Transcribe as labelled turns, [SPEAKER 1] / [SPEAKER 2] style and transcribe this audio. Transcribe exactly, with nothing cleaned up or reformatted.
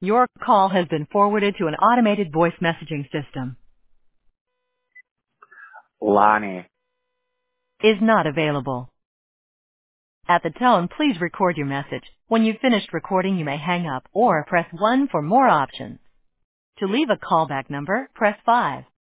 [SPEAKER 1] Your call has been forwarded to an automated voice messaging system.
[SPEAKER 2] Lonnie.
[SPEAKER 1] Is not available. At the tone, please record your message. When you've finished recording, you may hang up or press one for more options. To leave a callback number, press five.